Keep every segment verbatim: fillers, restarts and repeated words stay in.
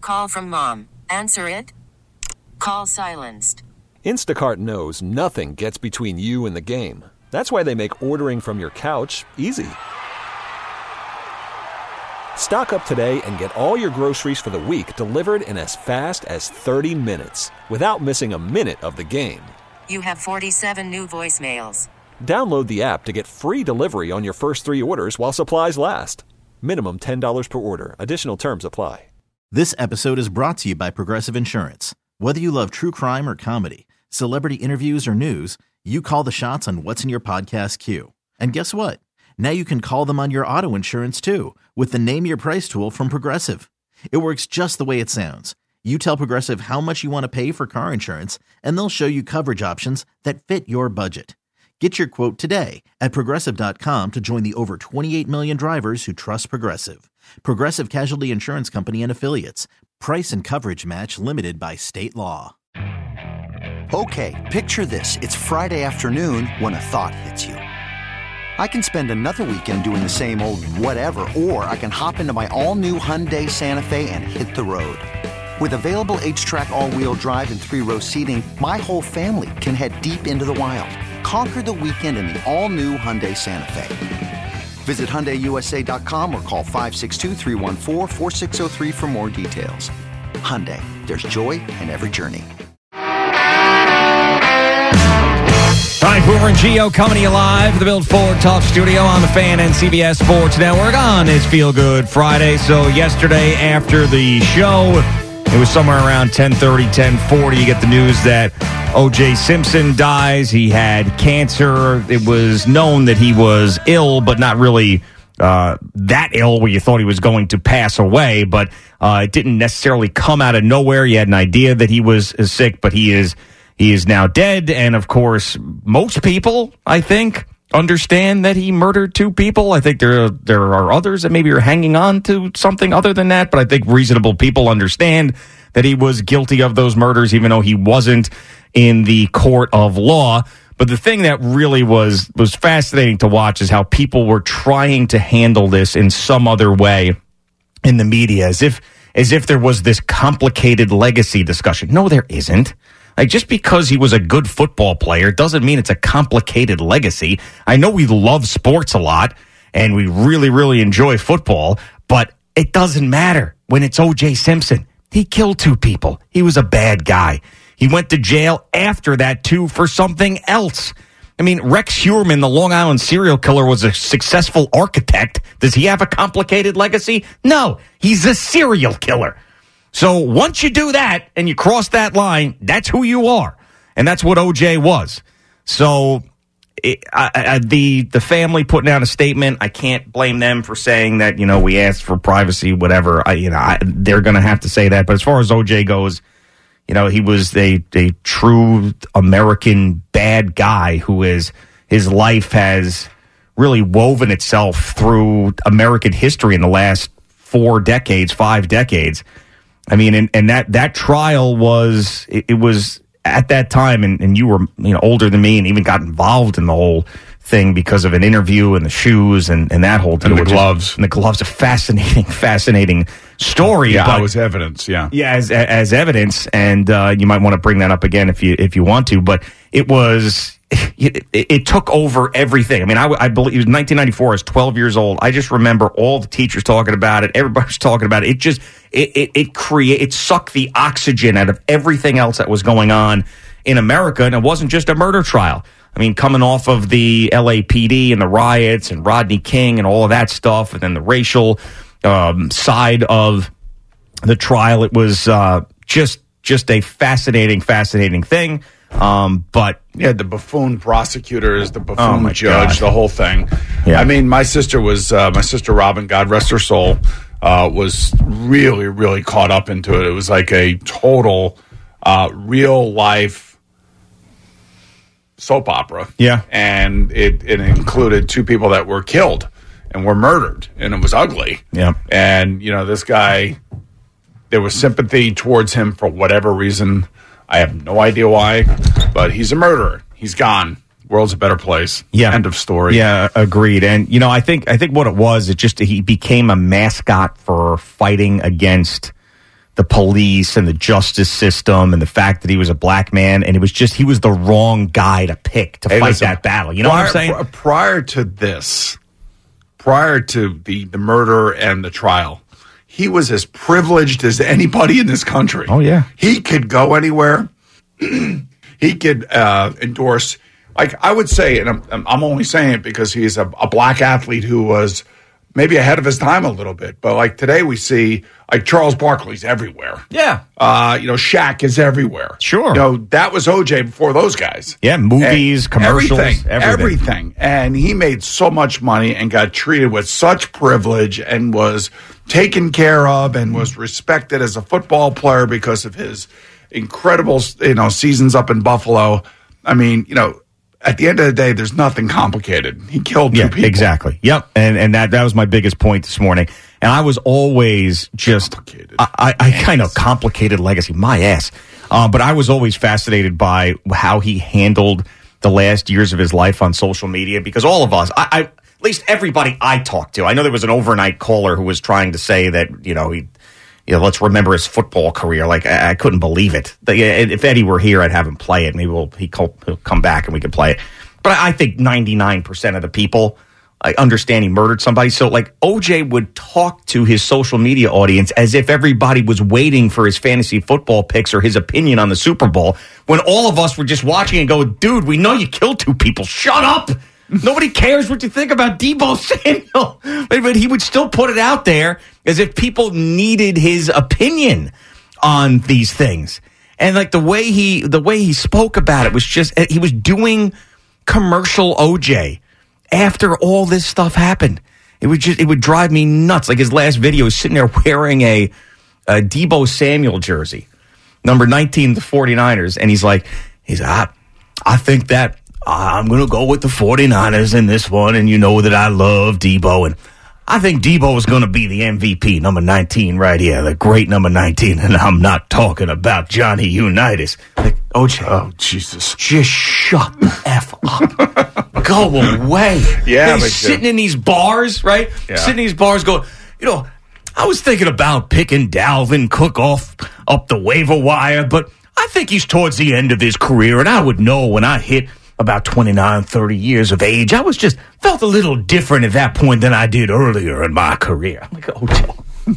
Call from mom. Answer it. Call silenced. Instacart knows nothing gets between you and the game. That's why they make ordering from your couch easy. Stock up today and get all your groceries for the week delivered in as fast as thirty minutes without missing a minute of the game. You have forty-seven new voicemails. Download the app to get free delivery on your first three orders while supplies last. Minimum ten dollars per order. Additional terms apply. This episode is brought to you by Progressive Insurance. Whether you love true crime or comedy, celebrity interviews or news, you call the shots on what's in your podcast queue. And guess what? Now you can call them on your auto insurance too with the Name Your Price tool from Progressive. It works just the way it sounds. You tell Progressive how much you want to pay for car insurance, and they'll show you coverage options that fit your budget. Get your quote today at Progressive dot com to join the over twenty-eight million drivers who trust Progressive. Progressive Casualty Insurance Company and Affiliates. Price and coverage match limited by state law. Okay, picture this. It's Friday afternoon when a thought hits you. I can spend another weekend doing the same old whatever, or I can hop into my all-new Hyundai Santa Fe and hit the road. With available H-Track all-wheel drive and three-row seating, my whole family can head deep into the wild. Conquer the weekend in the all-new Hyundai Santa Fe. Visit Hyundai U S A dot com or call five six two, three one four, four six zero three for more details. Hyundai, there's joy in every journey. All right, Boomer and Gio coming to you live at the Build Ford Talk Studio on the Fan and C B S Sports Network on this Feel Good Friday. So yesterday after the show, it was somewhere around ten thirty, ten forty. You get the news that O J Simpson dies. He had cancer. It was known that he was ill, but not really uh, that ill where you thought he was going to pass away. But uh, it didn't necessarily come out of nowhere. You had an idea that he was sick, but he is he is now dead. And, of course, most people, I think, understand that he murdered two people. I think there are, there are others that maybe are hanging on to something other than that. But I think reasonable people understand that he was guilty of those murders, even though he wasn't in the court of law. But the thing that really was was fascinating to watch is how people were trying to handle this in some other way in the media, as if as if there was this complicated legacy discussion. No, there isn't. Like, just because he was a good football player doesn't mean it's a complicated legacy. I know we love sports a lot and we really, really enjoy football, but it doesn't matter when it's O J Simpson. He killed two people. He was a bad guy. He went to jail after that, too, for something else. I mean, Rex Heuermann, the Long Island serial killer, was a successful architect. Does he have a complicated legacy? No, he's a serial killer. So once you do that and you cross that line, that's who you are. And that's what O J was. So it, I, I, the the family putting out a statement, I can't blame them for saying that, you know, we asked for privacy, whatever. I, you know, I, they're going to have to say that. But as far as O J goes, you know, he was a, a true American bad guy who is, his life has really woven itself through American history in the last four decades, five decades. I mean, and, and that, that trial was, it, it was at that time, and, and you were, you know, older than me and even got involved in the whole thing because of an interview and the shoes and, and that whole thing. And the gloves. Is, and the gloves, a fascinating, fascinating story. Yeah, but, I was evidence, yeah. Yeah, as as evidence, and uh, you might want to bring that up again if you if you want to, but it was, it, it, it took over everything. I mean, I, I believe it was nineteen ninety-four, I was twelve years old. I just remember all the teachers talking about it, everybody was talking about it. It just, it it, it create, it sucked the oxygen out of everything else that was going on in America, and it wasn't just a murder trial. I mean, coming off of the L A P D and the riots and Rodney King and all of that stuff, and then the racial um, side of the trial, it was uh, just just a fascinating, fascinating thing. Um, but yeah, the buffoon prosecutors, the buffoon oh judge, God. the whole thing. Yeah. I mean, my sister was uh, my sister Robin, God rest her soul, uh, was really, really caught up into it. It was like a total uh, real life soap opera. Yeah. And it, it included two people that were killed and were murdered, and it was ugly. Yeah. And, you know, this guy, there was sympathy towards him for whatever reason. I have no idea why, but he's a murderer. He's gone. World's a better place. Yeah. End of story. Yeah, agreed. And, you know, I think I think what it was, it just, he became a mascot for fighting against the police and the justice system and the fact that he was a black man, and it was just he was the wrong guy to pick to Hey, fight listen, that battle. You know prior, what I'm saying? pr- Prior to this, prior to the, the murder and the trial, he was as privileged as anybody in this country. Oh, yeah. He could go anywhere. He could uh, endorse, like I would say, and I'm, I'm only saying it because he's a, a black athlete who was maybe ahead of his time a little bit. But like today we see like Charles Barkley's everywhere. Yeah. Uh, you know, Shaq is everywhere. Sure. You know, that was O J before those guys. Yeah, movies, And commercials, everything, everything. everything. And he made so much money and got treated with such privilege and was taken care of and was respected as a football player because of his incredible, you know, seasons up in Buffalo. I mean, you know, at the end of the day, there's nothing complicated. He killed two Yeah, people. exactly. Yep. And and that, that was my biggest point this morning. And I was always just, Complicated. I, I, I kind of complicated legacy, my ass. Uh, but I was always fascinated by how he handled the last years of his life on social media, because all of us, I, I at least everybody I talked to, I know there was an overnight caller who was trying to say that, you know, he, you know, let's remember his football career. Like, I, I couldn't believe it. The, if Eddie were here, I'd have him play it. Maybe we'll, he he'll come back and we can play it. But I think ninety-nine percent of the people I understand he murdered somebody. So, like, O J would talk to his social media audience as if everybody was waiting for his fantasy football picks or his opinion on the Super Bowl, when all of us were just watching and go, dude, we know you killed two people. Shut up. Nobody cares what you think about Deebo Samuel. But he would still put it out there as if people needed his opinion on these things. And, like, the way he the way he spoke about it was just, he was doing commercial O J after all this stuff happened. It would just, it would drive me nuts. Like his last video is sitting there wearing a, a Deebo Samuel jersey, number nineteen, the 49ers. And he's like, he's I, I think that uh, I'm going to go with the 49ers in this one. And you know that I love Deebo. And I think Deebo is going to be the M V P, number nineteen right here, the great number nineteen. And I'm not talking about Johnny Unitas. Like, O J, Oh, Jesus. just shut the F up. Go away. Yeah, He's but, uh, sitting in these bars, right? Yeah. Sitting in these bars going, you know, I was thinking about picking Dalvin Cook off up the waiver wire, but I think he's towards the end of his career, and I would know when I hit about twenty-nine, thirty years of age. I was just felt a little different at that point than I did earlier in my career. I'm like, oh, Joe.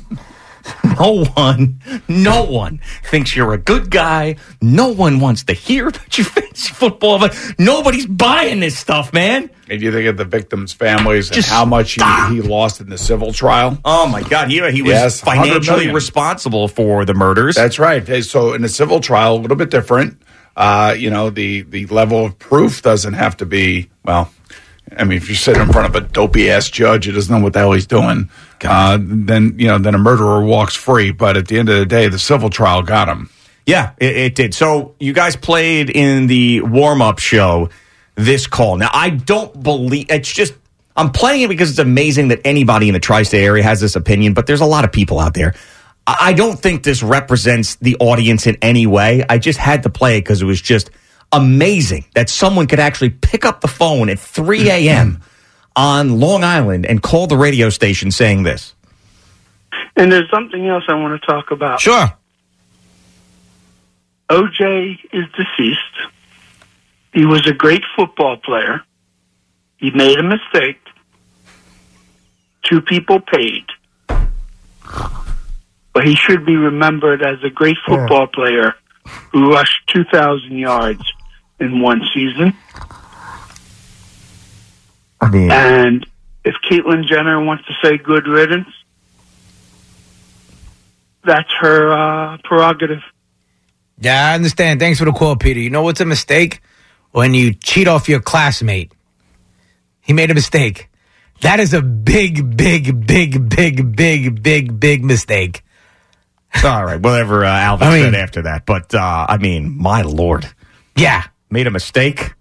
No one, no one thinks you're a good guy. No one wants to hear about your fantasy football. But nobody's buying this stuff, man. And you think of the victims' families and Just how much he, stop. he lost in the civil trial? Oh, my God. He, he was Yes, one hundred financially million. responsible for the murders. That's right. Hey, so in a civil trial, a little bit different. Uh, you know, the, the level of proof doesn't have to be, well, I mean, if you sit in front of a dopey-ass judge who doesn't know what the hell he's doing, uh, then, you know, then a murderer walks free. But at the end of the day, the civil trial got him. Yeah, it, it did. So you guys played in the warm-up show this call. Now, I don't believe, it's just, I'm playing it because it's amazing that anybody in the tri-state area has this opinion, but there's a lot of people out there. I, I don't think this represents the audience in any way. I just had to play it because it was just amazing that someone could actually pick up the phone at three a.m. on Long Island and call the radio station saying this. And there's something else I want to talk about. Sure. O J is deceased. He was a great football player. He made a mistake. Two people paid. But he should be remembered as a great football player who rushed two thousand yards in one season. I mean, And if Caitlyn Jenner wants to say good riddance, that's her uh, prerogative. Yeah, I understand. Thanks for the call, Peter. You know what's a mistake? When you cheat off your classmate. He made a mistake. That is a big, big, big, big, big, big, big mistake. all right, whatever uh, Alvin I mean- said after that. But, uh, I mean, my Lord. Yeah. Made a mistake.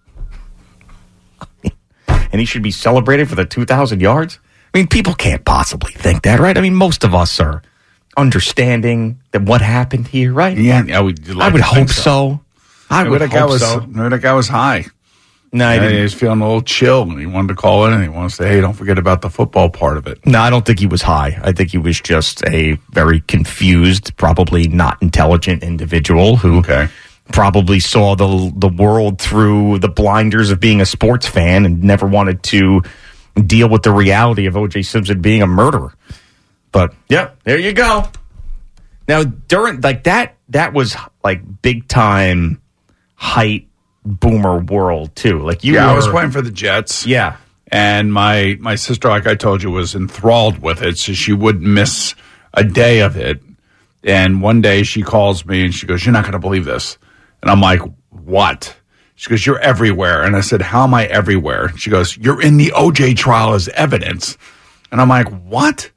And he should be celebrated for the two thousand yards? I mean, people can't possibly think that, right? I mean, most of us are understanding that what happened here, right? Yeah, I would, I would hope so. I Maybe would that guy hope was, so. maybe that guy was high. No, I And didn't. he was feeling a little chill, and he wanted to call in, and he wanted to say, hey, don't forget about the football part of it. No, I don't think he was high. I think he was just a very confused, probably not intelligent individual who Okay. probably saw the the world through the blinders of being a sports fan and never wanted to deal with the reality of O J Simpson being a murderer. But yeah, there you go. Now, during like that, that was like big time height boomer world too. Like you, Yeah, were, I was playing for the Jets. Yeah, And my, my sister, like I told you, was enthralled with it, so she wouldn't miss a day of it. And one day she calls me and she goes, you're not going to believe this. And I'm like, what? She goes, you're everywhere. And I said, how am I everywhere? She goes, you're in the O J trial as evidence. And I'm like, what?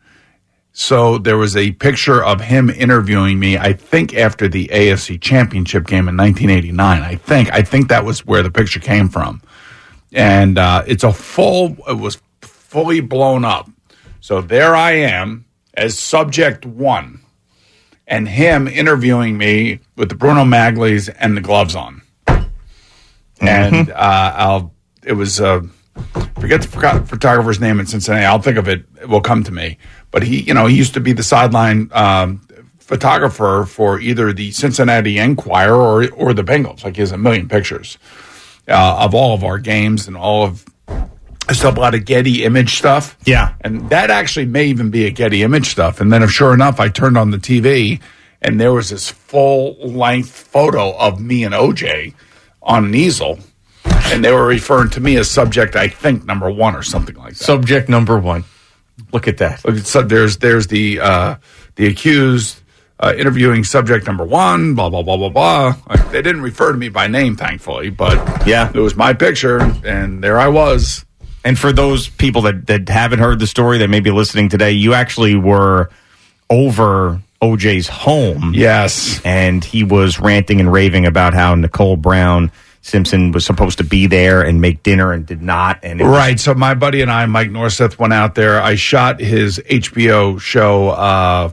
So there was a picture of him interviewing me, I think after the A F C Championship game in nineteen eighty-nine. I think. I think that was where the picture came from. And uh, it's a full, it was fully blown up. So there I am as subject one, and him interviewing me with the Bruno Magli's and the gloves on. Mm-hmm. And uh, I'll, it was, uh, forget the photographer's name in Cincinnati. I'll think of it. It will come to me. But he, you know, he used to be the sideline um, photographer for either the Cincinnati Enquirer or or the Bengals. Like he has a million pictures uh, of all of our games and all of. I still have a lot of Getty Image stuff. Yeah. And that actually may even be a Getty Image stuff. And then, if sure enough, I turned on the T V and there was this full length photo of me and O J on an easel. And they were referring to me as subject, I think, number one or something like that. subject number one. Look at that. Look, so there's there's the uh, the accused uh, interviewing subject number one, blah, blah, blah, blah, blah. Like, they didn't refer to me by name, thankfully, but Yeah. it was my picture, and there I was. And for those people that, that haven't heard the story that may be listening today, you actually were over O J's home. Yes. And he was ranting and raving about how Nicole Brown Simpson was supposed to be there and make dinner and did not. And it was- Right. So my buddy and I, Mike Norseth, went out there. I shot his H B O show. Uh,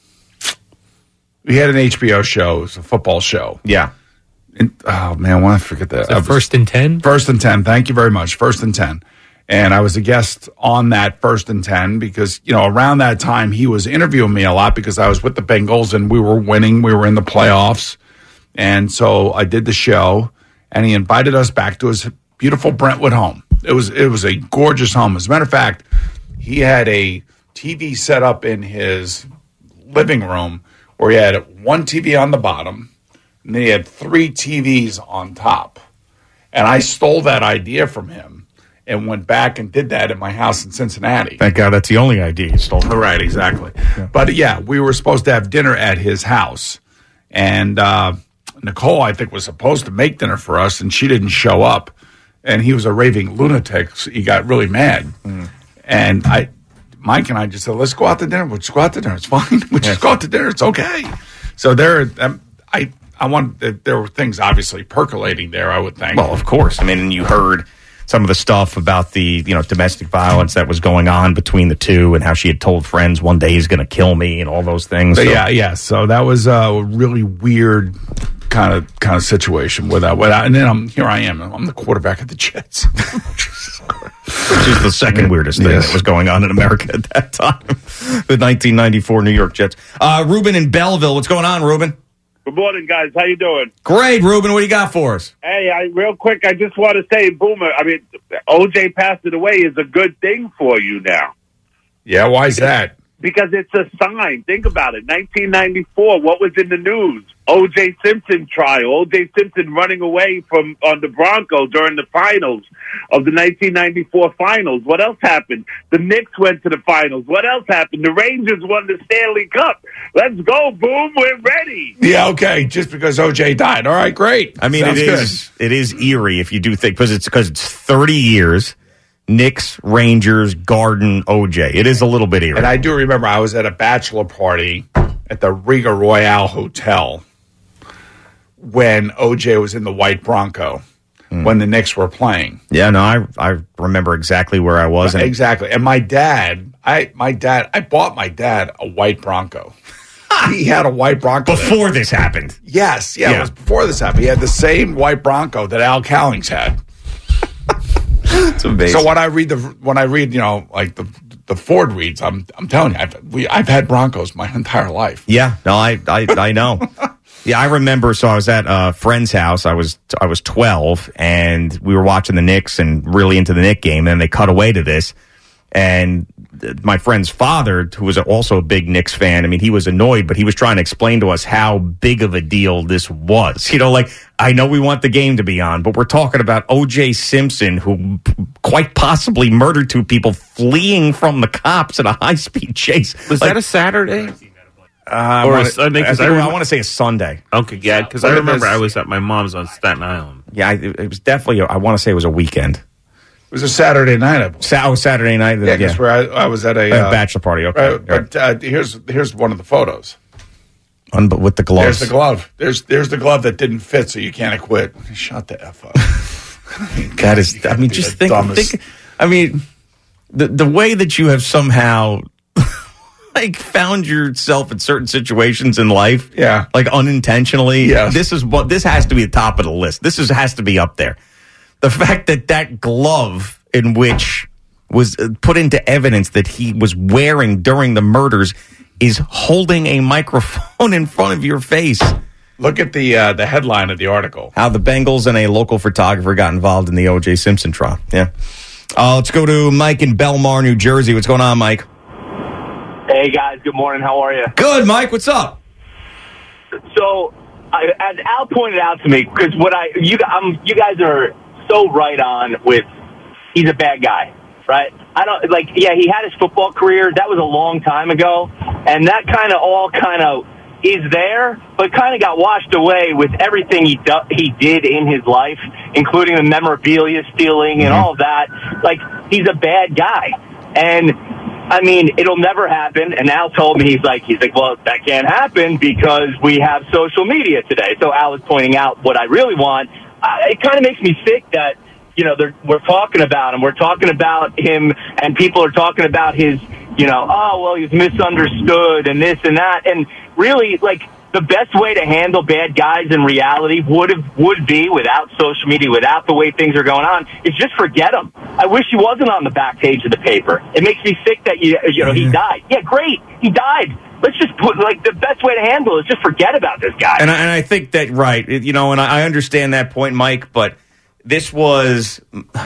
we had an H B O show. It was a football show. yeah. And, oh, man, why did I forget that? The I was- first and ten? First and ten. Thank you very much. First and ten. And I was a guest on that first and ten because, you know, around that time he was interviewing me a lot because I was with the Bengals and we were winning. We were in the playoffs. And so I did the show and he invited us back to his beautiful Brentwood home. It was, it was a gorgeous home. As a matter of fact, he had a T V set up in his living room where he had one T V on the bottom and then he had three T Vs on top. And I stole that idea from him and went back and did that at my house in Cincinnati. Thank God that's the only idea you stole. Right, exactly. Yeah. But yeah, we were supposed to have dinner at his house. And uh, Nicole, I think, was supposed to make dinner for us, and she didn't show up. And he was a raving lunatic. So he got really mad. Mm. And I, Mike and I just said, let's go out to dinner. We'll just go out to dinner. It's fine. We'll just go out to dinner. It's okay. So there, um, I, I want, there were things obviously percolating there, I would think. Well, of course. I mean, and you heard some of the stuff about the, you know, domestic violence that was going on between the two and how she had told friends one day he's going to kill me and all those things. So, So, yeah, yeah. So that was a really weird kind of kind of situation without without. And then I'm here. I am. I'm the quarterback of the Jets, which is the second weirdest thing Yes. that was going on in America at that time. The nineteen ninety-four New York Jets. Uh, Ruben in Belleville. What's going on, Ruben? Good morning, guys. How you doing? Great, Ruben. What do you got for us? Hey, I, real quick, I just want to say, Boomer, I mean, O J passing away is a good thing for you now. Yeah, why is that? Because it's a sign. Think about it. nineteen ninety-four, what was in the news? O J Simpson trial. O J Simpson running away from on the Broncos during the finals of the nineteen ninety-four finals. What else happened? The Knicks went to the finals. What else happened? The Rangers won the Stanley Cup. Let's go, Boom. We're ready. Yeah, okay. Just because O J died. All right, great. I mean, Sounds it good. is it is eerie if you do think because it's because it's thirty years. Knicks, Rangers, Garden, O J. It is a little bit eerie. And I do remember I was at a bachelor party at the Riga Royale Hotel when O J was in the white Bronco mm. when the Knicks were playing. Yeah, no, I I remember exactly where I was. And exactly. And my dad, I my dad, I bought my dad a white Bronco. He had a white Bronco before this happened. Yes, yeah, Yeah. it was before this happened. He had the same white Bronco that Al Cowlings had. It's amazing. So when I read the when I read, you know, like the the Ford reads, I'm I'm telling you, I've we I've had Broncos my entire life. Yeah, no, I I, I know. Yeah, I remember. So I was at a friend's house. I was I was twelve, and we were watching the Knicks and really into the Knicks game. And they cut away to this, and my friend's father, who was also a big Knicks fan, I mean, he was annoyed, but he was trying to explain to us how big of a deal this was. You know, like, I know we want the game to be on, but we're talking about O J Simpson, who quite possibly murdered two people fleeing from the cops in a high-speed chase. Was like, that a Saturday? Uh, or I a Sunday? Because I, I, I want to say a Sunday. Okay, yeah, because I remember I was at my mom's on Staten Island. Yeah, I, it was definitely, I want to say it was a weekend. It was a Saturday night. I believe. Sa- oh, Saturday night? Yeah, because yeah. I, I was at a, a uh, bachelor party. Okay. Right, but uh, here's here's one of the photos. Un- with the gloves. There's the glove. There's there's the glove that didn't fit, so you can't acquit. Shut the F up. I mean, that is, I mean, just think, think, I mean, the the way that you have somehow like found yourself in certain situations in life, yeah, like unintentionally. Yeah, this is what this has to be the top of the list. This is has to be up there. The fact that that glove in which was put into evidence that he was wearing during the murders is holding a microphone in front of your face. Look at the uh, the headline of the article. How the Bengals and a local photographer got involved in the O J Simpson trial. Yeah. Uh, let's go to Mike in Belmar, New Jersey. What's going on, Mike? Hey, guys. Good morning. How are you? Good, Mike. What's up? So, I, as Al pointed out to me, because what I you um you guys are so right on with he's a bad guy, right? I don't like. Yeah, he had his football career. That was a long time ago, and that kind of all kind of is there, but kind of got washed away with everything he do, he did in his life, including the memorabilia stealing and all of that. Like, he's a bad guy, and I mean, it'll never happen. And Al told me, he's like, he's like, well, that can't happen because we have social media today. So Al was pointing out what I really want. Uh, it kind of makes me sick that, you know, they're, we're talking about him. We're talking about him, and people are talking about his, you know, oh, well, he's misunderstood and this and that. And really, like, the best way to handle bad guys in reality would have, would be without social media, without the way things are going on, is just forget him. I wish he wasn't on the back page of the paper. It makes me sick that, you, you know, he died. Yeah, great. He died. Let's just put, like, the best way to handle it is just forget about this guy. And I, and I think that, right, you know, and I understand that point, Mike, but this was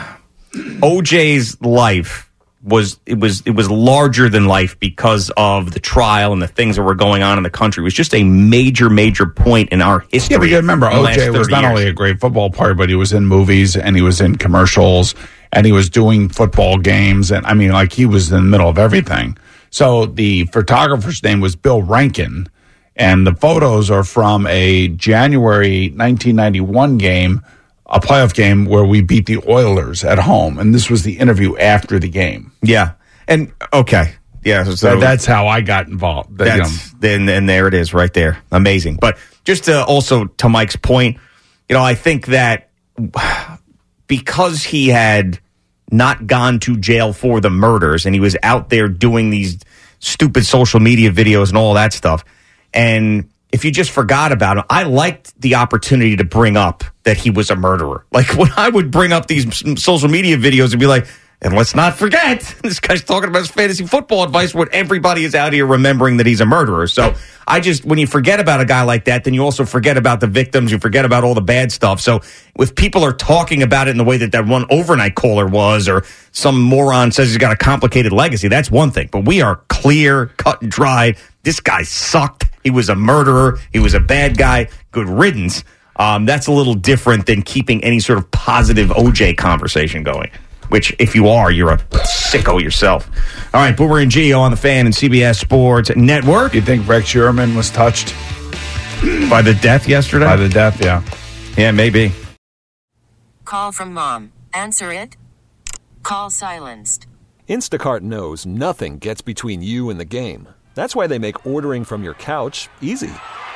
O J's life was it was it was larger than life because of the trial and the things that were going on in the country. It was just a major, major point in our history. Yeah, but you remember, O J was not years. only a great football player, but he was in movies and he was in commercials and he was doing football games. And I mean, like, he was in the middle of everything. So the photographer's name was Bill Rankin, and the photos are from a January nineteen ninety-one game, a playoff game where we beat the Oilers at home. And this was the interview after the game. Yeah. And, okay. Yeah. So that, that's how I got involved. That, That's, you know. then, and there it is right there. Amazing. But just to also, to Mike's point, you know, I think that because he had not gone to jail for the murders and he was out there doing these stupid social media videos and all that stuff, and if you just forgot about him, I liked the opportunity to bring up that he was a murderer. Like, when I would bring up these social media videos and be like, and let's not forget, this guy's talking about his fantasy football advice when everybody is out here remembering that he's a murderer. So I just, when you forget about a guy like that, then you also forget about the victims, you forget about all the bad stuff. So if people are talking about it in the way that that one overnight caller was, or some moron says he's got a complicated legacy, that's one thing. But we are clear, cut and dried. This guy sucked. He was a murderer. He was a bad guy. Good riddance. Um, that's a little different than keeping any sort of positive O J conversation going, which, if you are, you're a sicko yourself. All right, Boomer and Gio on the Fan and C B S Sports Network. You think Rex Sherman was touched by the death yesterday? By the death, yeah. Yeah, maybe. Call from mom. Answer it. Call silenced. Instacart knows nothing gets between you and the game. That's why they make ordering from your couch easy.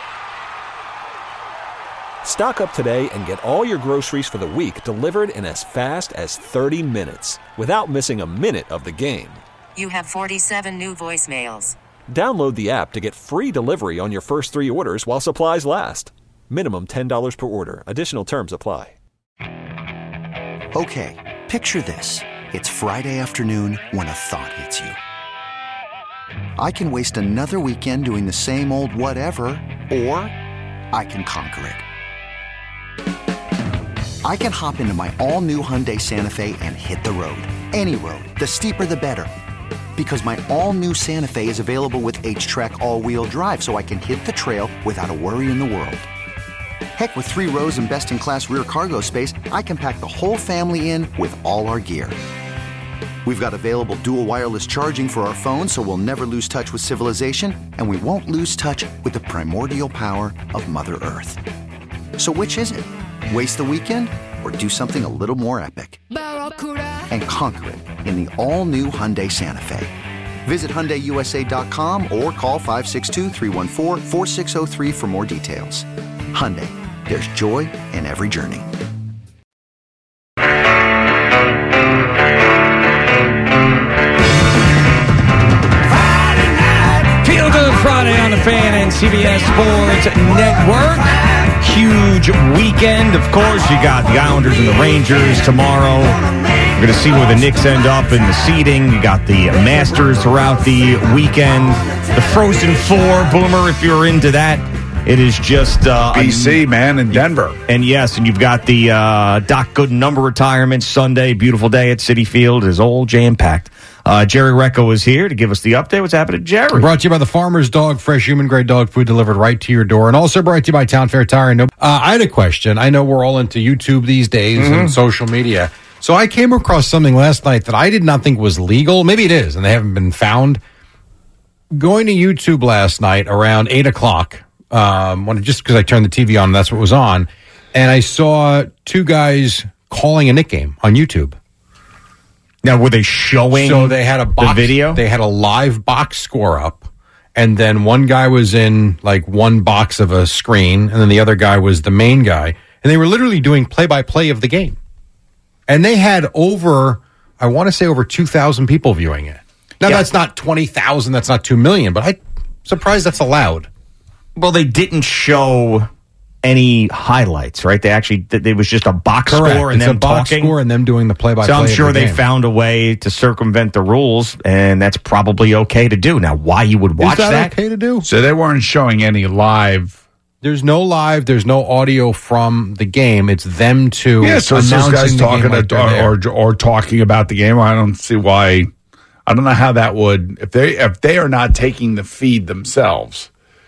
Stock up today and get all your groceries for the week delivered in as fast as thirty minutes without missing a minute of the game. You have forty-seven new voicemails. Download the app to get free delivery on your first three orders while supplies last. Minimum ten dollars per order. Additional terms apply. Okay, Picture this. It's Friday afternoon when a thought hits you. I can waste another weekend doing the same old whatever, or I can conquer it. I can hop into my all-new Hyundai Santa Fe and hit the road. Any road. The steeper, the better. Because my all-new Santa Fe is available with H-Track all-wheel drive, so I can hit the trail without a worry in the world. Heck, with three rows and best-in-class rear cargo space, I can pack the whole family in with all our gear. We've got available dual wireless charging for our phones, so we'll never lose touch with civilization, and we won't lose touch with the primordial power of Mother Earth. So which is it? Waste the weekend or do something a little more epic? And conquer it in the all-new Hyundai Santa Fe. Visit Hyundai U S A dot com or call five six two, three one four, four six zero three for more details. Hyundai, there's joy in every journey. Feel Good Friday on the Fan and C B S Sports Network. Huge weekend. Of course, you got the Islanders and the Rangers tomorrow. We're going to see where the Knicks end up in the seeding. You got the Masters throughout the weekend. The Frozen Four, Boomer, if you're into that. It is just... Uh, B C, man, in Denver. And yes, and you've got the uh, Doc Gooden number retirement Sunday. Beautiful day at Citi Field. It is all jam-packed. Uh, Jerry Recco is here to give us the update. What's happening, Jerry? Brought to you by the Farmer's Dog, fresh human-grade dog food delivered right to your door. And also brought to you by Town Fair Tire. Uh, I had a question. I know we're all into YouTube these days mm-hmm. and social media. So I came across something last night that I did not think was legal. Maybe it is, and they haven't been found. Going to YouTube last night around eight o'clock, um, when, just because I turned the T V on and that's what was on, and I saw two guys calling a Knick game on YouTube. Now, were they showing so they had a box, the video? They had a live box score up, and then one guy was in like one box of a screen, and then the other guy was the main guy, and they were literally doing play-by-play of the game. And they had over, I want to say over two thousand people viewing it. Now, yeah. That's not twenty thousand, that's not two million, but I'm surprised that's allowed. Well, they didn't show any highlights, right? They actually, it was just a box Correct. score and it's them a box talking. score and them doing the play-by-play. So I'm sure of the they game. found a way to circumvent the rules, and that's probably okay to do. Now, why you would watch Is that, that? okay to do? So they weren't showing any live. There's no live. There's no audio from the game. It's them two. Yeah, so it's those guys talking like or, or or talking about the game. I don't see why. I don't know how that would if they if they are not taking the feed themselves.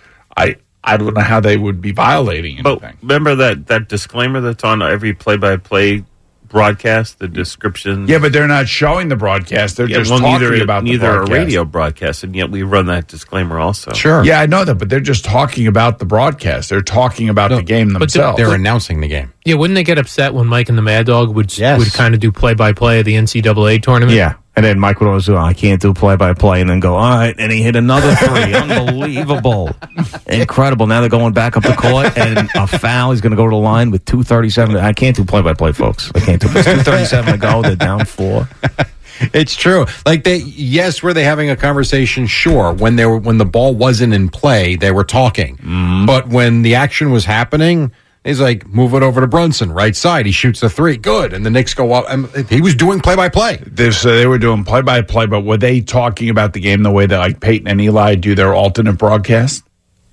I. I don't know how they would be violating anything. But remember that, that disclaimer that's on every play-by-play broadcast, the description? Yeah, but they're not showing the broadcast. They're yeah, just well, talking neither, about neither the broadcast. Neither a radio broadcast, and yet we run that disclaimer also. Sure. Yeah, I know that, but they're just talking about the broadcast. They're talking about no, the game themselves. They're, they're announcing the game. Yeah, wouldn't they get upset when Mike and the Mad Dog would yes. would kind of do play-by-play of the N C double A tournament? Yeah. And then Mike would always go, I can't do play-by-play, and then go, all right, and he hit another three. Unbelievable. Incredible. Now they're going back up the court, and a foul. He's going to go to the line with two thirty-seven. I can't do play-by-play, folks. I can't do this. two thirty-seven to go. They're down four. It's true. Like they, yes, were they having a conversation? Sure. When they were, when the ball wasn't in play, they were talking. Mm. But when the action was happening, he's like, move it over to Brunson, right side. He shoots a three. Good. And the Knicks go up. And he was doing play-by-play. They, so they were doing play-by-play, but were they talking about the game the way that like Peyton and Eli do their alternate broadcast?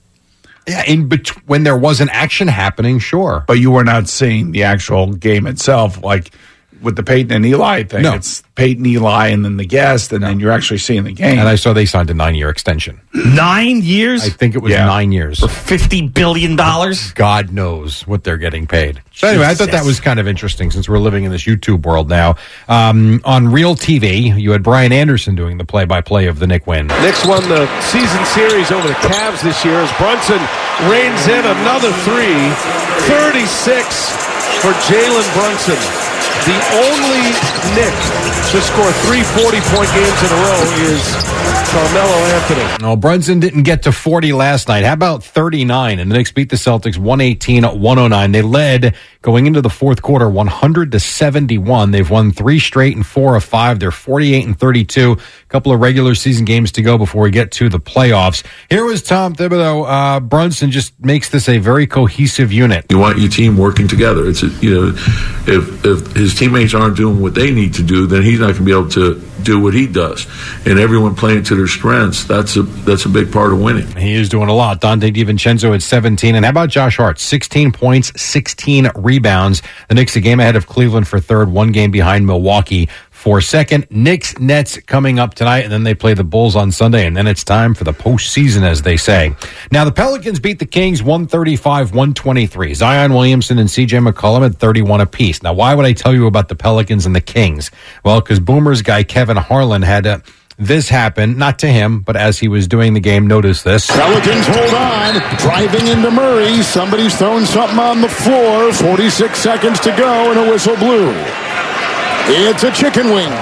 Yeah, in bet- when there wasn't action happening, sure. But you were not seeing the actual game itself, like with the Peyton and Eli thing. No. It's Peyton, Eli, and then the guest, and no. then you're actually seeing the game. And I saw they signed a nine-year extension. Nine years? I think it was yeah. nine years. For fifty billion dollars? God knows what they're getting paid. So anyway, Jesus. I thought that was kind of interesting since we're living in this YouTube world now. Um, on Real T V, you had Brian Anderson doing the play-by-play of the Knick win. Knicks won the season series over the Cavs this year as Brunson reins in another three. thirty-six for Jalen Brunson. The only Knick to score three forty-point games in a row is Carmelo Anthony. No, Brunson didn't get to forty last night. How about thirty-nine? And the Knicks beat the Celtics one eighteen to one oh nine. They led going into the fourth quarter one hundred to seventy-one. They've won three straight and four of five. They're forty-eight and thirty-two. A couple of regular season games to go before we get to the playoffs. Here was Tom Thibodeau. Uh, Brunson just makes this a very cohesive unit. You want your team working together. It's a, you know, if if his teammates aren't doing what they need to do, then he's not going to be able to do what he does. And everyone playing to their strengths, that's a that's a big part of winning. He is doing a lot. Dante DiVincenzo at seventeen. And how about Josh Hart? sixteen points, sixteen rebounds. The Knicks a game ahead of Cleveland for third, one game behind Milwaukee for second. Knicks Nets coming up tonight, and then they play the Bulls on Sunday, and then it's time for the postseason, as they say. Now, the Pelicans beat the Kings one thirty-five to one twenty-three. Zion Williamson and C J McCollum at thirty-one apiece. Now, why would I tell you about the Pelicans and the Kings? Well, because Boomers guy Kevin Harlan had uh, this happen, not to him, but as he was doing the game, notice this. Pelicans hold on, driving into Murray. Somebody's thrown something on the floor. forty-six seconds to go, and a whistle blew. It's a chicken wing.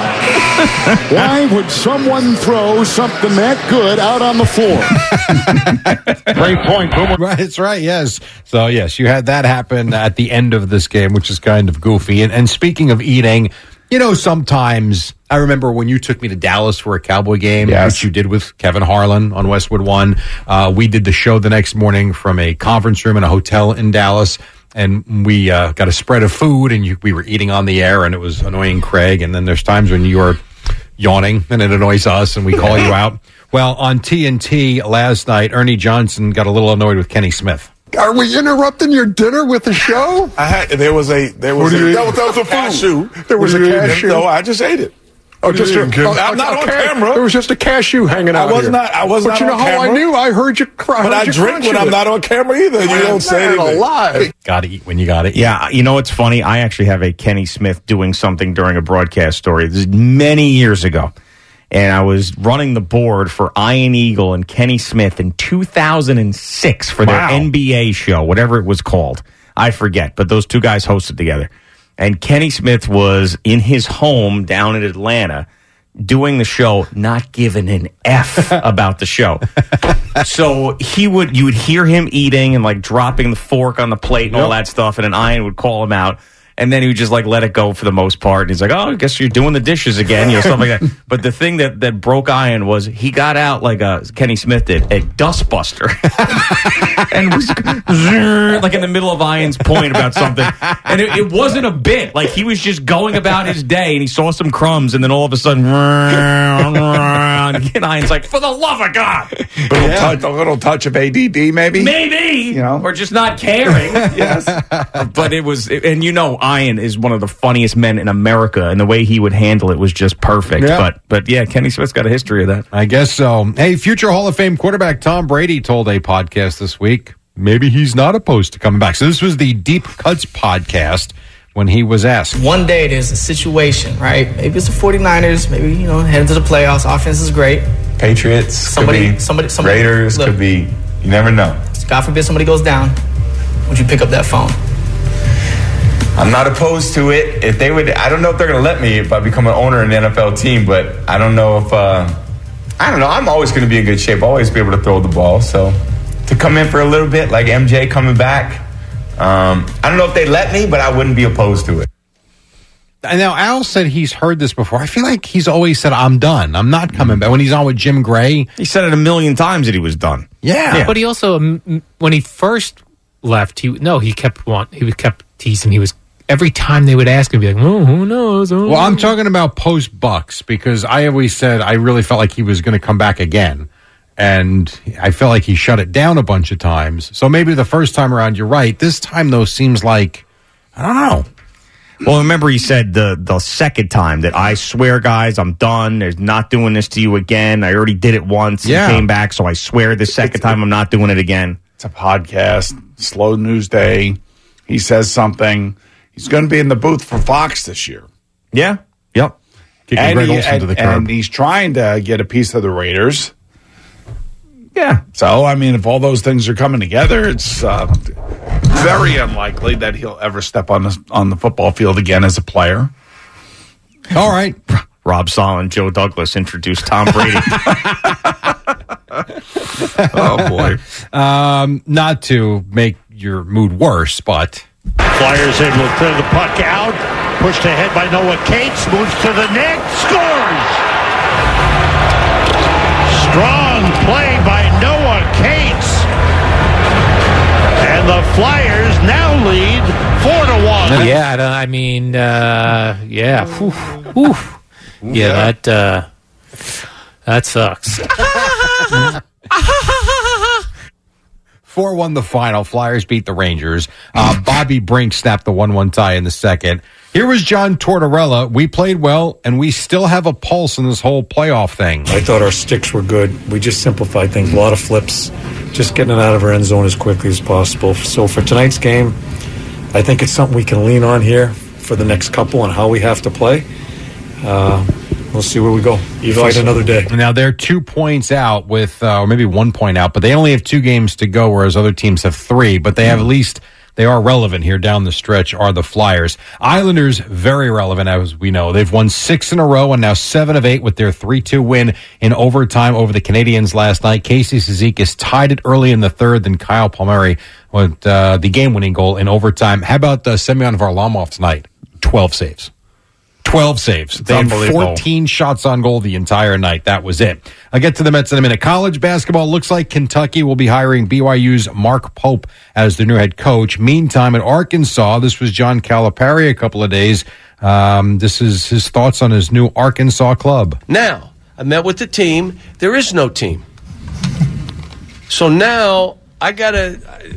Why would someone throw something that good out on the floor? Great point, Boomer. Right, that's right, yes. So, yes, you had that happen at the end of this game, which is kind of goofy. And, and speaking of eating, you know, sometimes I remember when you took me to Dallas for a Cowboy game, yes, which you did with Kevin Harlan on Westwood One. Uh, we did the show the next morning from a conference room in a hotel in Dallas. And we uh, got a spread of food, and you, we were eating on the air, and it was annoying Craig. And then there's times when you are yawning, and it annoys us, and we call you out. Well, on T N T last night, Ernie Johnson got a little annoyed with Kenny Smith. Are we interrupting your dinner with the show? I had there was a there was What do a, you that eat? was, that was a cashew. There was What a do you eat? cashew. No, I just ate it. Oh, just a, oh, I'm not on okay. camera. There was just a cashew hanging out I was here. not. I was but not you know on how camera. I knew? I heard you cry. But I drink when I'm not on camera either. You don't say anything. Alive. Got to eat when you got it. Yeah, you know what's funny? I actually have a Kenny Smith doing something during a broadcast story. This is many years ago. And I was running the board for Iron Eagle and Kenny Smith in two thousand six for their Wow. N B A show, whatever it was called. I forget, but those two guys hosted together. And Kenny Smith was in his home down in Atlanta doing the show, not giving an F about the show. So he would, you would hear him eating and like dropping the fork on the plate and all that stuff, and then Ian would call him out. And then he would just like let it go for the most part. And he's like, oh, I guess you're doing the dishes again, you know, stuff like that. But the thing that, that broke Ian was he got out like uh, Kenny Smith did, a dustbuster. And was like in the middle of Ian's point about something. And it, it wasn't a bit. Like he was just going about his day and he saw some crumbs and then all of a sudden, and Ian's like, for the love of God. Little touch, a little touch of A D D, maybe. Maybe. You know? Or just not caring. Yes. But it was, and you know, Ian is one of the funniest men in America, and the way he would handle it was just perfect. Yeah. But, but yeah, Kenny Smith's got a history of that. I guess so. Hey, future Hall of Fame quarterback Tom Brady told a podcast this week maybe he's not opposed to coming back. So this was the Deep Cuts podcast when he was asked. One day there's a situation, right? Maybe it's the forty-niners, maybe, you know, heading to the playoffs. Offense is great. Patriots, Somebody, could be somebody, somebody. Raiders, look, could be, you never know. God forbid somebody goes down. Would you pick up that phone? I'm not opposed to it. If they would, I don't know if they're going to let me if I become an owner in the N F L team, but I don't know if, uh, I don't know. I'm always going to be in good shape. Always be able to throw the ball. So to come in for a little bit, like M J coming back, um, I don't know if they let me, but I wouldn't be opposed to it. And now Al said he's heard this before. I feel like he's always said, I'm done. I'm not coming back. When he's on with Jim Gray. He said it a million times that he was done. Yeah. Yeah. But he also, um, when he first left, he no, he kept want, he kept teasing. He was every time they would ask him, he'd be like, "Oh, who knows?" Oh. Well, I'm talking about post Bucks because I always said I really felt like he was going to come back again, and I felt like he shut it down a bunch of times. So maybe the first time around, you're right. This time, though, seems like I don't know. Well, remember he said the the second time that I swear, guys, I'm done. There's not doing this to you again. I already did it once Yeah. and came back, so I swear the second It's- time I'm not doing it again. It's a podcast, slow news day. He says something. He's going to be in the booth for Fox this year. Yeah. Yep. Kicking And, Greg he, Olsen and, to the curb. and he's trying to get a piece of the Raiders. Yeah. So, I mean, if all those things are coming together, it's uh, very unlikely that he'll ever step on the, on the football field again as a player. All right. Rob Sala and Joe Douglas introduced Tom Brady. Oh, boy. Um, not to make your mood worse, but... Flyers able to clear the puck out. Pushed ahead by Noah Cates. Moves to the net. Scores! Strong play by Noah Cates. And the Flyers now lead four to one. Yeah, I, don't, I mean, uh, yeah. Whew, whew. Yeah, that, uh, that sucks. four one the final. Flyers beat the Rangers. Uh, Bobby Brink snapped the one one tie in the second. Here was John Tortorella. We played well, and we still have a pulse in this whole playoff thing. I thought our sticks were good. We just simplified things. A lot of flips. Just getting it out of our end zone as quickly as possible. So for tonight's game, I think it's something we can lean on here for the next couple and how we have to play. Uh, we'll see where we go. You fight another day. Now, they're two points out with, uh, or maybe one point out, but they only have two games to go, whereas other teams have three. But they have at least, they are relevant here down the stretch, are the Flyers. Islanders, very relevant, as we know. They've won six in a row and now seven of eight with their three two win in overtime over the Canadiens last night. Casey Cizikas tied it early in the third, then Kyle Palmieri with uh, the game-winning goal in overtime. How about uh, Semyon Varlamov tonight? twelve saves. twelve saves. They had fourteen shots on goal the entire night. That was it. I'll get to the Mets in a minute. College basketball looks like Kentucky will be hiring B Y U's Mark Pope as their new head coach. Meantime, at Arkansas, this was John Calipari a couple of days. Um, this is his thoughts on his new Arkansas club. Now, I met with the team. There is no team. So now I got to...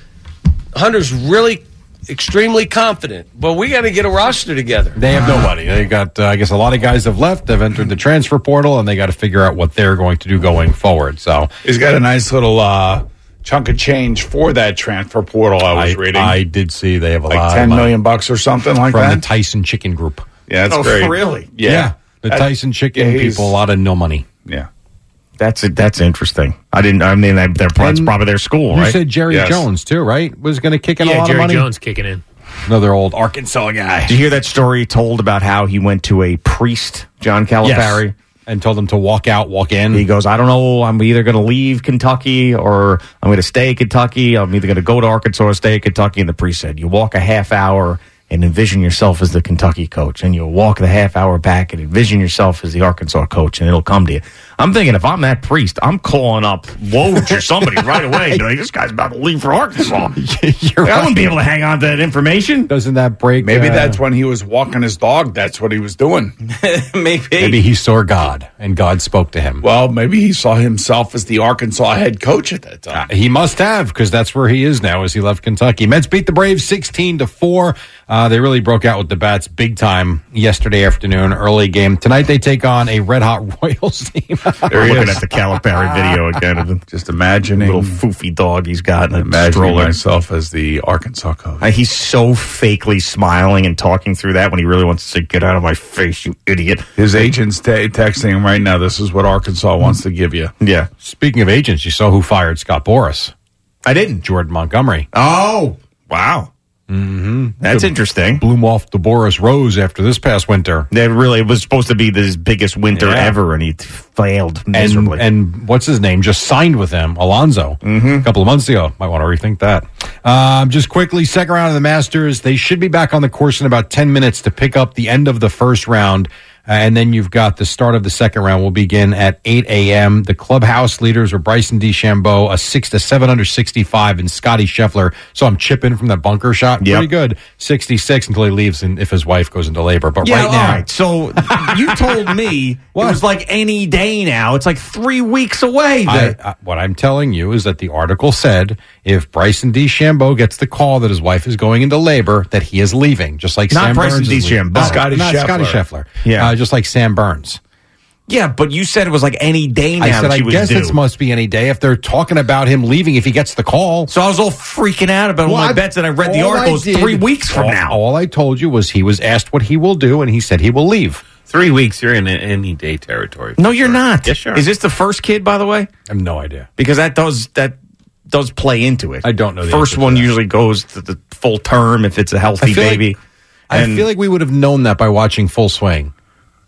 Hunter's really... extremely confident, but we got to get a roster together. They have nobody. They got, uh, I guess, a lot of guys have left. They've entered the transfer portal, and they got to figure out what they're going to do going forward. So he's got a nice little uh, chunk of change for that transfer portal. I was I, reading. I did see they have a like lot ten of million bucks or something like from that the Tyson Chicken Group. Yeah, that's oh, great. Really? Yeah, yeah the that, Tyson Chicken yeah, people, a lot of no money. Yeah. That's that's interesting. I didn't. I mean, they're, that's probably their school, you right? You said Jerry yes. Jones too, right? Was going to kick in yeah, a lot Jerry of money. Jones kicking in. Another old Arkansas guy. Did you hear that story told about how he went to a priest, John Calipari, yes. and told him to walk out, walk in? He goes, I don't know. I'm either going to leave Kentucky or I'm going to stay in Kentucky. I'm either going to go to Arkansas or stay in Kentucky. And the priest said, you walk a half hour and envision yourself as the Kentucky coach, and you'll walk the half hour back and envision yourself as the Arkansas coach, and it'll come to you. I'm thinking, if I'm that priest, I'm calling up Woj or somebody right away. Like, this guy's about to leave for Arkansas. You're I right. wouldn't be able to hang on to that information. Doesn't that break? Maybe uh, that's when he was walking his dog. That's what he was doing. maybe. Maybe he saw God, and God spoke to him. Well, maybe he saw himself as the Arkansas head coach at that time. Uh, he must have, because that's where he is now as he left Kentucky. Mets beat the Braves sixteen to four. Uh, they really broke out with the bats big time yesterday afternoon, early game. Tonight they take on a red-hot Royals team. They're looking at the Calipari video again of him. Just imagining little foofy dog he's got in a imagining stroller. myself as the Arkansas coach. Uh, he's so fakely smiling and talking through that when he really wants to say, get out of my face, you idiot. His agent's t- texting him right now, this is what Arkansas wants to give you. Yeah. Speaking of agents, you saw who fired Scott Boras. I didn't. Jordan Montgomery. Oh, wow. Mm-hmm. That's the, interesting. Blew him off the Boras Rose after this past winter. That really it was supposed to be his biggest winter Yeah. ever, and he failed miserably. And, and what's his name? Just signed with him, Alonzo, mm-hmm. a couple of months ago. Might want to rethink that. Um, just quickly, second round of the Masters. They should be back on the course in about ten minutes to pick up the end of the first round. Uh, and then you've got the start of the second round will begin at eight a.m. The clubhouse leaders are Bryson DeChambeau, a six to seven under sixty-five, and Scotty Scheffler. So I'm chipping from that bunker shot. Yep. Pretty good. sixty-six until he leaves and if his wife goes into labor. But yeah, right now. all right. So you told me What? it was like any day now. It's like three weeks away. I, I, what I'm telling you is that the article said if Bryson DeChambeau gets the call that his wife is going into labor, that he is leaving, just like Not Sam Bryson Burns is leaving. DeChambeau. No, Scotty not Scheffler. Scotty Scheffler. Yeah. Uh, just like Sam Burns. yeah, but you said it was like any day now I said that I she was guess due. it must be any day if they're talking about him leaving if he gets the call. So I was all freaking out about all Well, my I- bets, and I read the all article. I It's did- three weeks from all, now. All I told you was he was asked what he will do, and he said he will leave. Three weeks, you're in any day territory. No, you're not. Yes, sure. Is this the first kid, by the way? I have no idea. Because that does that does play into it. I don't know the First answer to one that. usually goes to the full term if it's a healthy I feel like- baby. I And- feel like we would have known that by watching Full Swing.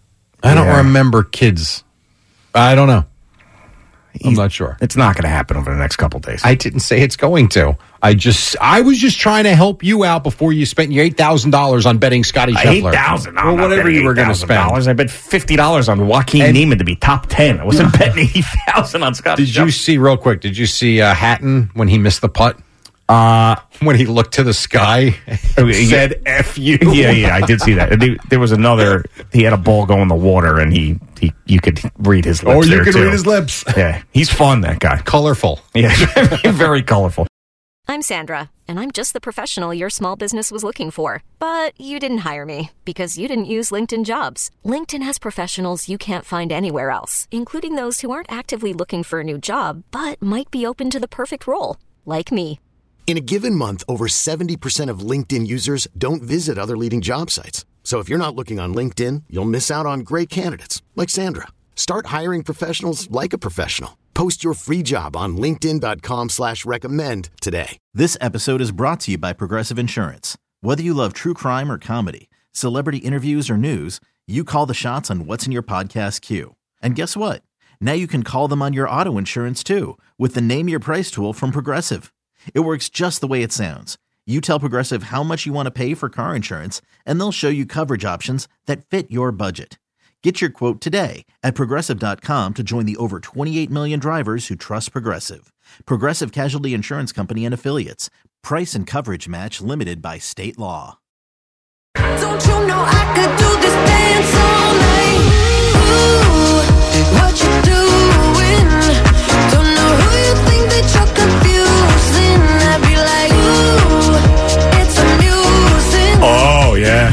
I don't Yeah. remember kids. I don't know. I'm not sure. It's not going to happen over the next couple days. I didn't say it's going to. I just, I was just trying to help you out before you spent your eight thousand dollars on betting Scotty Scheffler. Eight thousand. Or whatever you were going to spend. I bet fifty dollars on Joaquin And- Neiman to be top ten. I wasn't betting eighty thousand on Scott. Did you see real quick? Did you see uh, Hatton when he missed the putt? Uh, when he looked to the sky and said "F you." Yeah, yeah, I did see that. There- There was another. He had a ball go in the water, and he, he you could read his lips. Oh, you there, could too. read his lips. Yeah, he's fun. That guy, colorful. Yeah, very colorful. I'm Sandra, and I'm just the professional your small business was looking for. But you didn't hire me because you didn't use LinkedIn Jobs. LinkedIn has professionals you can't find anywhere else, including those who aren't actively looking for a new job, but might be open to the perfect role, like me. In a given month, over seventy percent of LinkedIn users don't visit other leading job sites. So if you're not looking on LinkedIn, you'll miss out on great candidates like Sandra. Start hiring professionals like a professional. Post your free job on linkedin.com slash recommend today. This episode is brought to you by Progressive Insurance. Whether you love true crime or comedy, celebrity interviews or news, you call the shots on what's in your podcast queue. And guess what? Now you can call them on your auto insurance too with the Name Your Price tool from Progressive. It works just the way it sounds. You tell Progressive how much you want to pay for car insurance, and they'll show you coverage options that fit your budget. Get your quote today at Progressive dot com to join the over twenty-eight million drivers who trust Progressive. Progressive Casualty Insurance Company and Affiliates. Price and coverage match limited by state law. Don't you know I could do this dance all night? Ooh, what you doing? Don't know who you think that you're confusing. I'd be like, ooh, it's amusing. Oh yeah.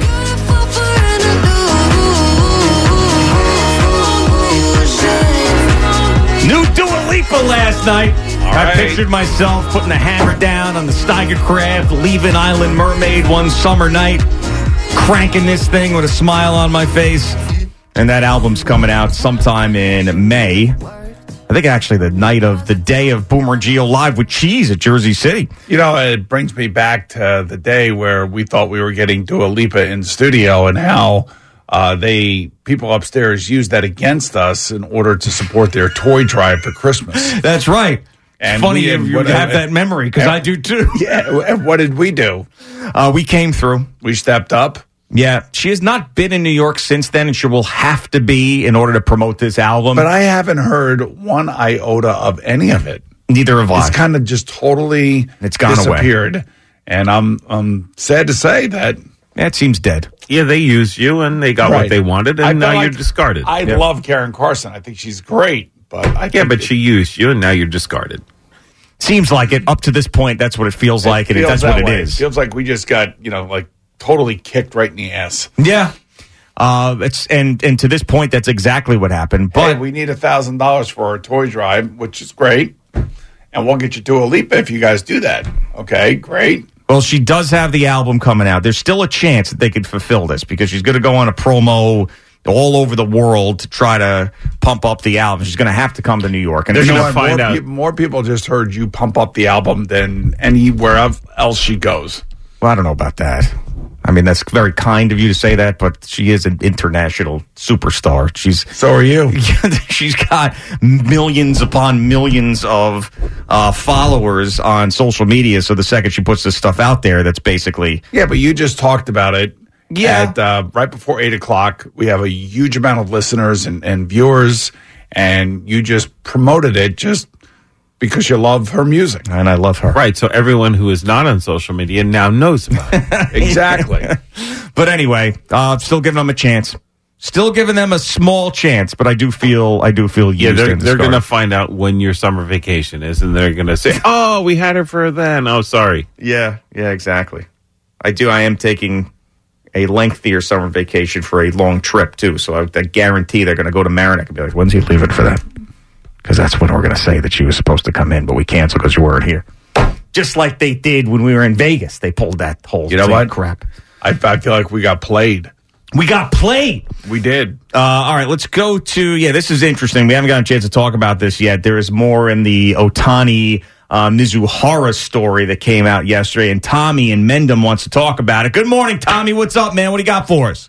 New Dua Lipa last night. I right. pictured myself putting the hammer down on the Steiger Craft, leaving Island Mermaid one summer night, cranking this thing with a smile on my face. And that album's coming out sometime in May. I think actually the night of the day of Boomer and Gio Live with Cheese at Jersey City. You know, it brings me back to the day where we thought we were getting Dua Lipa in studio and how uh, they people upstairs used that against us in order to support their toy drive for Christmas. That's right. And Funny we- if you what- have that memory, because I do too. Yeah. and What did we do? Uh, we came through. We stepped up. Yeah, she has not been in New York since then, and she will have to be in order to promote this album. But I haven't heard one iota of any of it. Neither have I. It's kind of just totally It's gone away. disappeared. And I'm I'm sad to say that It seems dead. Yeah, they used you and they got Right. what they wanted, and I now feel you're like discarded. I Yeah. love Karen Carson. I think she's great, but I Yeah, think but it- she used you, and now you're discarded. Seems like it. Up to this point, that's what it feels like, and feels that's that what it way. is. It feels like we just got, you know, like totally kicked right in the ass. Yeah. Uh, it's and and to this point, that's exactly what happened. But Hey, we need a thousand dollars for our toy drive, which is great, and we'll get you to a leap if you guys do that. Okay, great. well, she does have the album coming out. There's still a chance that they could fulfill this because she's going to go on a promo all over the world to try to pump up the album. She's going to have to come to New York, and You they're know going to what? find more, out. peop- more people just heard you pump up the album than anywhere else she goes. Well, I don't know about that. I mean, that's very kind of you to say that, but she is an international superstar. She's so are you. She's got millions upon millions of uh, followers on social media. So the second she puts this stuff out there, that's basically Yeah, but you just talked about it. Yeah. At, uh, right before eight o'clock, we have a huge amount of listeners and, and viewers, and you just promoted it just because you love her music. And I love her. Right, so everyone who is not on social media now knows about it. Exactly. But anyway, uh, still giving them a chance. Still giving them a small chance, but I do feel I do feel used Yeah, they're, and they're going to discarded. find out when your summer vacation is, and they're going to say, oh, we had her for then. Oh, sorry. Yeah, yeah, exactly. I do. I am taking a lengthier summer vacation for a long trip too, so I, I guarantee they're going to go to Marin. I can be like, when's he leaving for that? Because that's when we're going to say that she was supposed to come in, but we canceled because you weren't here. Just like they did when we were in Vegas. They pulled that whole You know same what? crap. I, I feel like we got played. We got played. We did. Uh, all right, let's go to, yeah, this is interesting. We haven't gotten a chance to talk about this yet. There is more in the Otani uh, Mizuhara story that came out yesterday, and Tommy in Mendham wants to talk about it. Good morning, Tommy. What's up, man? What do you got for us?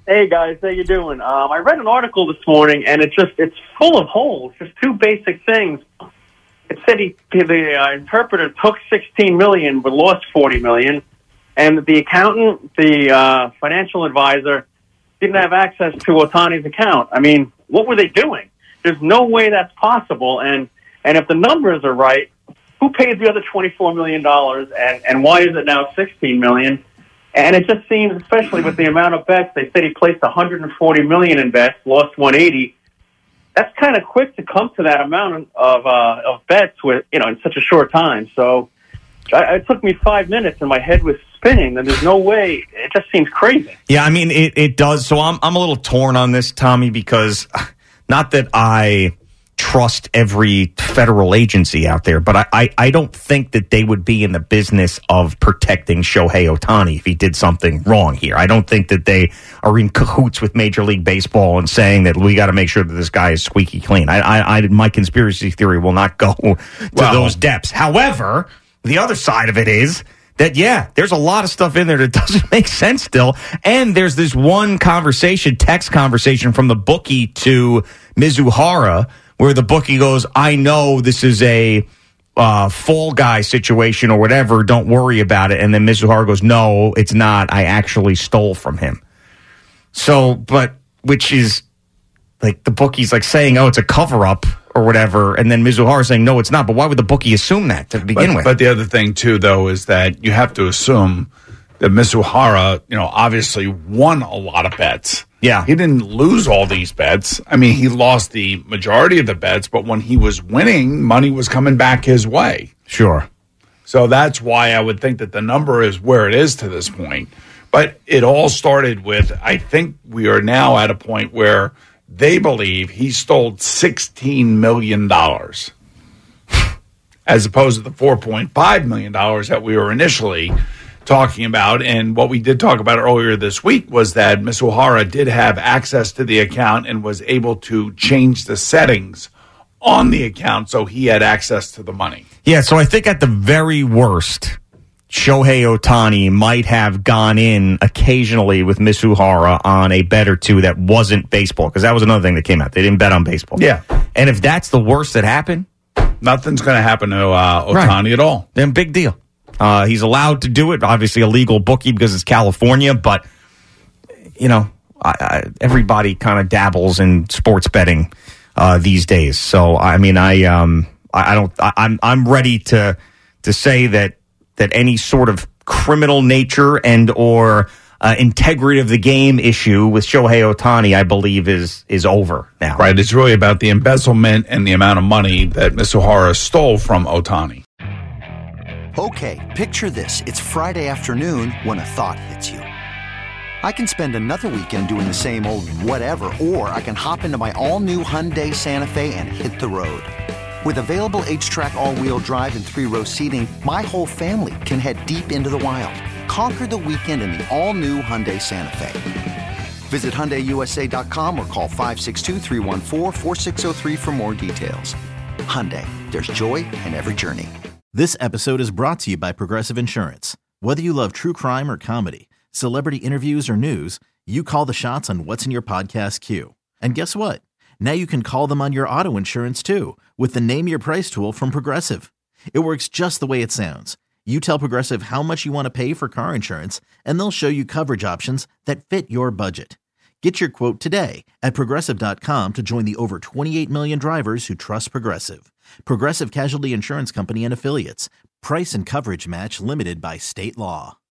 Hey guys, how you doing? Um, I read an article this morning, and it's just it's full of holes. Just two basic things. It said he, the uh, interpreter took sixteen million, but lost forty million, and the accountant, the uh, financial advisor, didn't have access to Ohtani's account. I mean, what were they doing? There's no way that's possible. And and if the numbers are right, who paid the other twenty-four million dollars, and and why is it now sixteen million dollars? And it just seems, especially with the amount of bets, they said he placed one hundred forty million dollars in bets, lost one hundred eighty. That's kind of quick to come to that amount of uh, of bets with you know in such a short time. So I, it took me five minutes, and my head was spinning. And there's no way. It just seems crazy. Yeah, I mean it. It does. So I'm I'm a little torn on this, Tommy, because not that I trust every federal agency out there, but I, I, I don't think that they would be in the business of protecting Shohei Ohtani if he did something wrong here. I don't think that they are in cahoots with Major League Baseball and saying that we got to make sure that this guy is squeaky clean. I, I, I my conspiracy theory will not go to Well- those depths. However, the other side of it is that, yeah, there's a lot of stuff in there that doesn't make sense still. And there's this one conversation, text conversation from the bookie to Mizuhara, where the bookie goes, I know this is a uh, fall guy situation or whatever. Don't worry about it. And then Mizuhara goes, no, it's not. I actually stole from him. So, but, which is like the bookie's like saying, oh, it's a cover up or whatever. And then Mizuhara saying, no, it's not. But why would the bookie assume that to begin but, with? But the other thing, too, though, is that you have to assume that Mizuhara, you know, obviously won a lot of bets. Yeah. He didn't lose all these bets. I mean, he lost the majority of the bets, but when he was winning, money was coming back his way. Sure. So that's why I would think that the number is where it is to this point. But it all started with, I think we are now at a point where they believe he stole sixteen million dollars as opposed to the four point five million dollars that we were initially talking about. And what we did talk about earlier this week was that Mizuhara did have access to the account and was able to change the settings on the account so he had access to the money. Yeah, so I think at the very worst, Shohei Ohtani might have gone in occasionally with Mizuhara on a bet or two that wasn't baseball, because that was another thing that came out. They didn't bet on baseball. Yeah. And if that's the worst that happened, nothing's going to happen to uh, Ohtani Right. at all. Then big deal. Uh, he's allowed to do it. Obviously, a legal bookie because it's California, but you know, I, I, everybody kind of dabbles in sports betting uh, these days. So, I mean, I, um, I, I don't. I, I'm, I'm ready to to say that that any sort of criminal nature and or uh, integrity of the game issue with Shohei Ohtani, I believe, is is over now. Right. It's really about the embezzlement and the amount of money that Mizuhara stole from Ohtani. Okay, picture this. It's Friday afternoon when a thought hits you. I can spend another weekend doing the same old whatever, or I can hop into my all-new Hyundai Santa Fe and hit the road. With available H-Track all-wheel drive and three-row seating, my whole family can head deep into the wild. Conquer the weekend in the all-new Hyundai Santa Fe. Visit Hyundai U S A dot com or call five six two, three one four, four six zero three for more details. Hyundai, there's joy in every journey. This episode is brought to you by Progressive Insurance. Whether you love true crime or comedy, celebrity interviews or news, you call the shots on what's in your podcast queue. And guess what? Now you can call them on your auto insurance too with the Name Your Price tool from Progressive. It works just the way it sounds. You tell Progressive how much you want to pay for car insurance, and they'll show you coverage options that fit your budget. Get your quote today at Progressive dot com to join the over twenty-eight million drivers who trust Progressive. Progressive Casualty Insurance Company and Affiliates. Price and coverage match limited by state law.